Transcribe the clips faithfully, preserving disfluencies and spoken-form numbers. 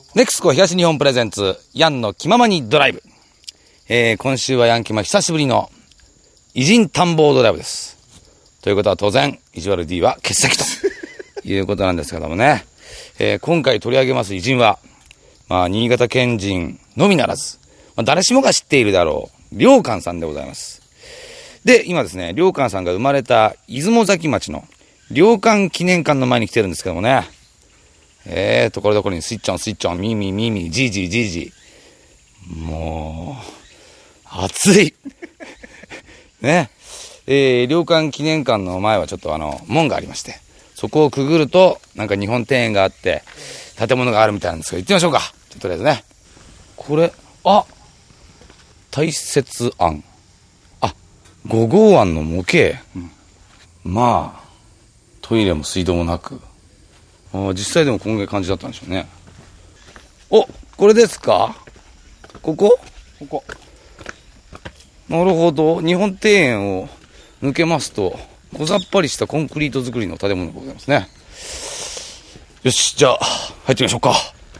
ネクスコ東日本プレゼンツヤンの気ままにドライブ、えー、今週はヤンキマ久しぶりの偉人探訪ドライブです。ということは当然意地悪 D は欠席ということなんですけどもね、えー、今回取り上げます偉人は、まあ、新潟県人のみならず、まあ、誰しもが知っているであろう良寛さんでございます。で今ですね、良寛さんが生まれた出雲崎町の良寛記念館の前に来てるんですけどもね、えーところどころにスイッチョンスイッチョンミーミーミーミージージージージー、もう暑いね。えー、良寛記念館の前はちょっとあの門がありまして、そこをくぐるとなんか日本庭園があって建物があるみたいなんですけど、行ってみましょうか。ちょっととりあえずね、これあ大雪庵、あ五号庵の模型、うん、まあトイレも水道もなく、あ実際でもこんな感じだったんでしょうね。お、これですか？ここ？ここ。なるほど。日本庭園を抜けますと小ざっぱりしたコンクリート造りの建物がございますね。よし、じゃあ入ってみましょうか。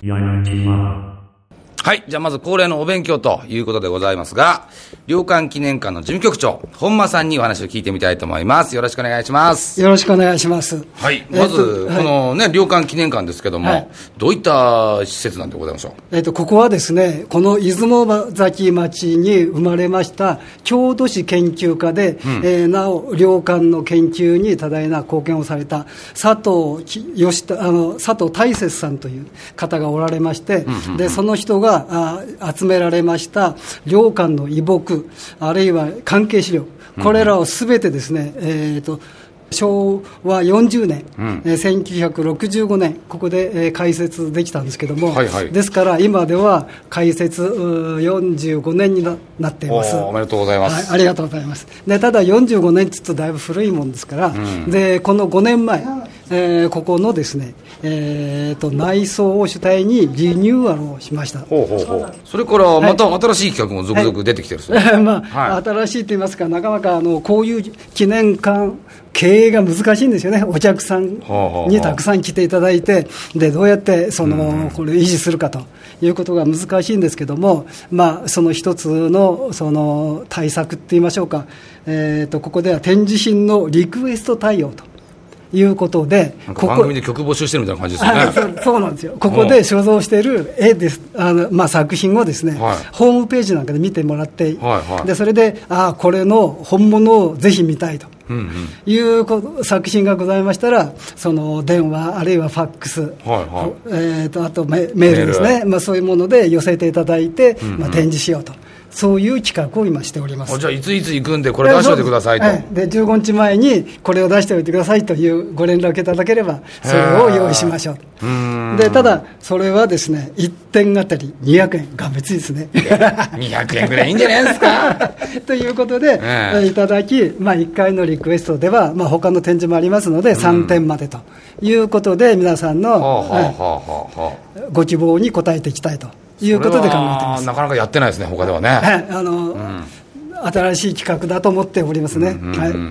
はい、じゃあまず恒例のお勉強ということでございますが、良寛記念館の事務局長本間さんにお話を聞いてみたいと思います。よろしくお願いします。 よろしくお願いします。 はい、まず、えー、このね、良寛記念館ですけども、はい、どういった施設なんでございましょう。 えーと、ここはですね、この出雲崎町に生まれました郷土史研究家で、うん、えー、なお良寛の研究に多大な貢献をされた佐藤義田あの佐藤大雪さんという方がおられまして、うんうんうん、でその人があ集められました良寛の遺木、あるいは関係資料、これらをすべてですね、うん、えーと昭和よんじゅうねん、うん、えー、せんきゅうひゃくろくじゅうごねんここで、えー、開設できたんですけども、はいはい、ですから今では開設よんじゅうごねんに な, なっています。 お, おめでとうございます、 はい、ありがとうございます。でただよんじゅうごねんって言うとだいぶ古いもんですから、うん、でこのごねんまえ、えー、ここのですね、えー、と内装を主体にリニューアルをしました。 ほうほうほう。それからまた新しい企画も続々出てきてるそうです、 はいまあはい、新しいと言いますか、なかなかあのこういう記念館経営が難しいんですよね。お客さんにたくさん来ていただいて、でどうやってそのこれを維持するかということが難しいんですけども、まあ、その一つ の, その対策って言いましょうか、えー、とここでは展示品のリクエスト対応ということで、 なんか番組で曲募集してるみたいな感じですよね。 そう、そうなんですよ。ここで所蔵している絵です、あの、まあ、作品をですね、はい、ホームページなんかで見てもらって、はいはい、でそれであこれの本物をぜひ見たいと、うんうん、いう作品がございましたら、その電話あるいはファックス、はいはい、えー、とあと メ, メールですね、まあ、そういうもので寄せていただいて、うんうん、まあ、展示しようと、そういう企画を今しております。 じゃあいついつ行くんでこれ出しておいてくださいと、 で, でじゅうごにちまえにこれを出しておいてくださいというご連絡いただければそれを用意しましょう。うーんでただそれはですねいってんあたりにひゃくえん、が別ですねにひゃくえんぐらいいいんじゃないですかということで、えー、いただき、まあ、いっかいのリクエストでは、まあ、他の展示もありますのでさんてんまでということで皆さんのご希望に応えていきたいということで考えています。 なかなかやってないですね他ではね、 はい、あの、うん、新しい企画だと思っておりますね、うんうんうんうん、はい、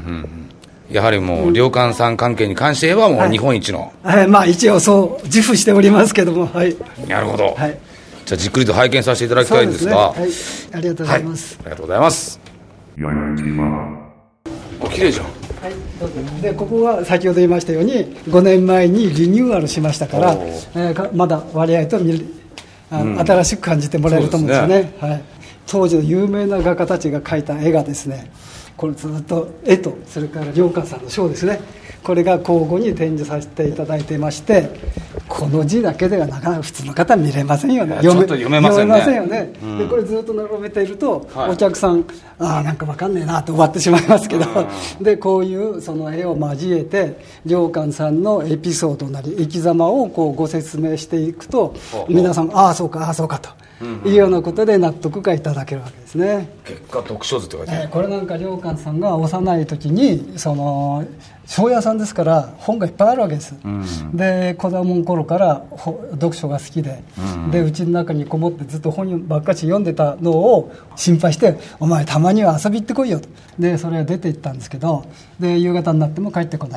やはりもう良寛さん関係に関して言えばもう日本一の、 はいはい、まあ、一応そう自負しておりますけども、はい、 なるほど、はい、じゃあじっくりと拝見させていただきたいんですが、 そうですね、はい、ありがとうございます、 はい、ありがとうございます。お綺麗じゃん。 はい、どうぞ。でここは先ほど言いましたようにごねんまえにリニューアルしましたから、えー、まだ割合と見るあの、うん、新しく感じてもらえると思うんですよね。ですね、はい、当時の有名な画家たちが描いた絵がですね、これずっと絵とそれから良寛さんの章ですね、これが交互に展示させていただいていまして、この字だけではなかなか普通の方は見れませんよね。 ちょっと読めませんね。 読めませんよね、うん、でこれずっと並べていると、はい、お客さんあなんか分かんねえなと終わってしまいますけど、でこういうその絵を交えて良寛さんのエピソードなり生き様をこうご説明していくと、皆さんああそうかああそうかというようなことで納得がいただけるわけですね。 結果読書図って書いてある、 えー、これなんか良寛さんが幼い時にその庄屋さんですから本がいっぱいあるわけです、うん、で子供の頃から読書が好きで、うん、でうちの中にこもってずっと本ばっかし読んでたのを心配して、お前たまには遊び行ってこいよと。でそれが出て行ったんですけど、で夕方になっても帰ってこない。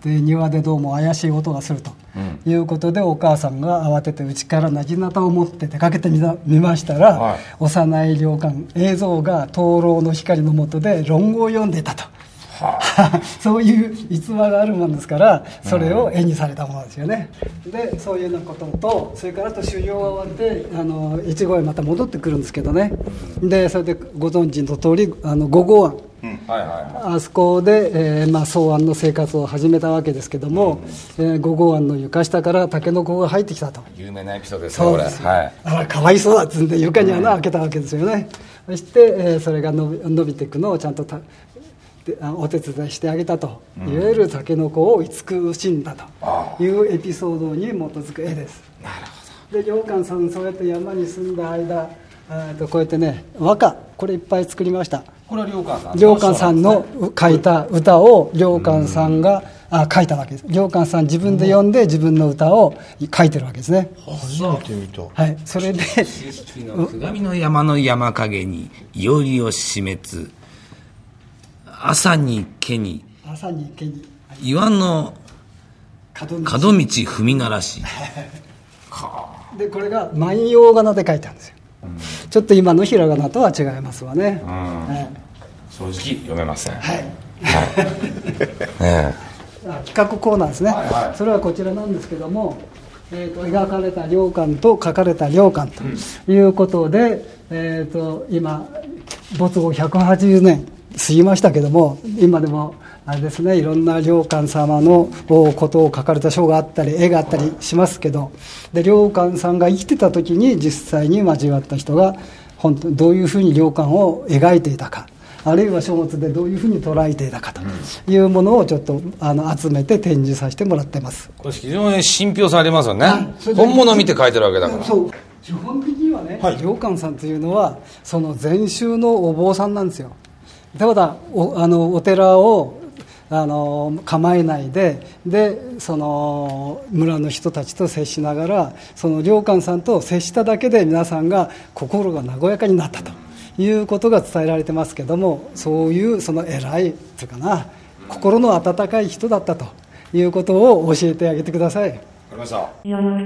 で庭でどうも怪しい音がするということで、うん、お母さんが慌てて家からなぎなたを持って出かけてみた見ましたら、はい、幼い良寛映像が灯籠の光の下で論語を読んでいたと、はあ、そういう逸話があるもんですから、それを絵にされたものですよね、うん、でそういうようなことと、それからあと修行が終わってあの越後へまた戻ってくるんですけどね、でそれでご存知の通りあの五合庵、うんはいはいはい、あそこで、えーまあ、草庵の生活を始めたわけですけども、うんえー、五合庵の床下からタケノコが入ってきたと、 有名なエピソードですね、これ、はい、 あらかわいそうだっつんで床に穴を開けたわけですよね、うん、そして、えー、それが伸び、伸びていくのをちゃんとたでお手伝いしてあげたと、うん、いわゆるタケノコを慈しんだというエピソードに基づく絵です。 なるほど。で良寛さんそうやって山に住んだ間、とこうやってね和歌これいっぱい作りました。 これは良寛さん良寛さんの書いた歌を良寛さんが、うん、あ書いたわけです。良寛さん自分で読んで自分の歌を書いてるわけですね。 初めて見た。 はい、それで鏡の山の山陰にいよりを死滅、朝に毛に朝に毛に岩の角道踏み鳴らしでこれが万葉仮名で書いてあるんですよ、うん、ちょっと今のひらがなとは違いますわね、うんはい、正直読めません、 はいはいね、企画コーナーですね、はいはい、それはこちらなんですけども、えー、と描かれた良寛と書かれた良寛ということで、うんえー、と今没後ひゃくはちじゅうねん過ぎましたけども、今でもあれですね、いろんな良寛様のことを書かれた書があったり絵があったりしますけど、で良寛さんが生きてた時に実際に交わった人が本当にどういうふうに良寛を描いていたか、あるいは書物でどういうふうに捉えていたかというものをちょっとあの集めて展示させてもらってます。 これ非常に信憑されますよね。本物を見て書いてるわけだから。 そう基本的にはね、はい、良寛さんというのはその禅宗のお坊さんなんですよ。ただ お, あのお寺をあの構えないででその村の人たちと接しながら、その良寛さんと接しただけで皆さんが心が和やかになったということが伝えられてますけども、そういうその偉いというかな心の温かい人だったということを教えてあげてください。わかりました。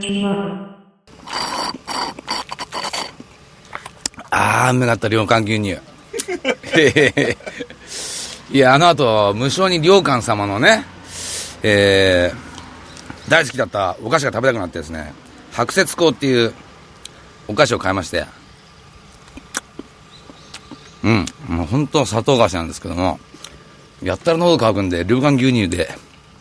あーうめかった良寛牛乳いやあの後無性に良寛様のね、えー、大好きだったお菓子が食べたくなってですね、白雪香っていうお菓子を買いまして、うんもう本当砂糖菓子なんですけども、やったら喉乾くんで良寛牛乳で、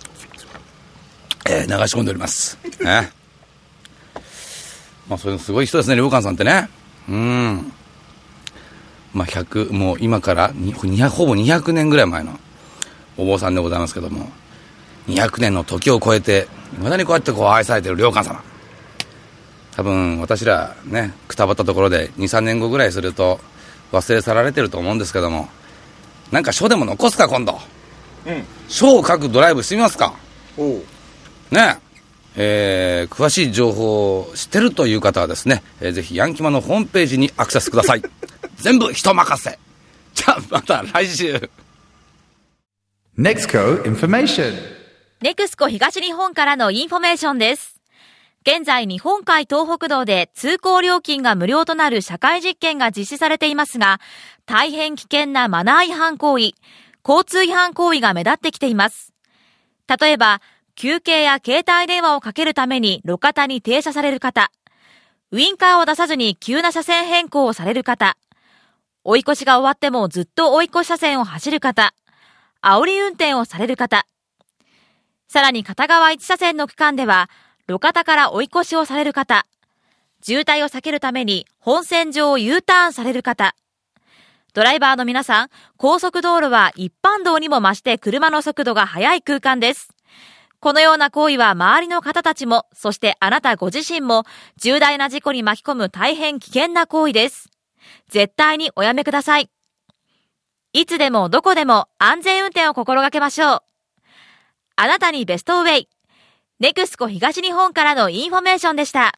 えー、流し込んでおりますね。まあそれすごい人ですね良寛さんってね。うんまあ、ひゃくもう今からにひゃくほぼにひゃくねんぐらい前のお坊さんでございますけども、にひゃくねんの時を超えていまだにこうやってこう愛されている良寛様、多分私らねくたばったところで にさんねんごぐらいすると忘れ去られてると思うんですけども、なんか書でも残すか今度、うん、書を書くドライブしてみますか。おうねえー、詳しい情報を知ってるという方はですね、えー、ぜひヤンキマのホームページにアクセスください全部人任せ。じゃあまた来週。 ネクスコ Information。 ネクスコ東日本からのインフォメーションです。現在日本海東北道で通行料金が無料となる社会実験が実施されていますが、大変危険なマナー違反行為、交通違反行為が目立ってきています。例えば休憩や携帯電話をかけるために路肩に停車される方、ウインカーを出さずに急な車線変更をされる方、追い越しが終わってもずっと追い越し車線を走る方、煽り運転をされる方、さらに片側いち車線の区間では路肩から追い越しをされる方、渋滞を避けるために本線上を U ターンされる方、ドライバーの皆さん、高速道路は一般道にも増して車の速度が速い空間です。このような行為は周りの方たちも、そしてあなたご自身も重大な事故に巻き込む大変危険な行為です。絶対におやめください。いつでもどこでも安全運転を心がけましょう。あなたにベストウェイ。ネクスコ東日本からのインフォメーションでした。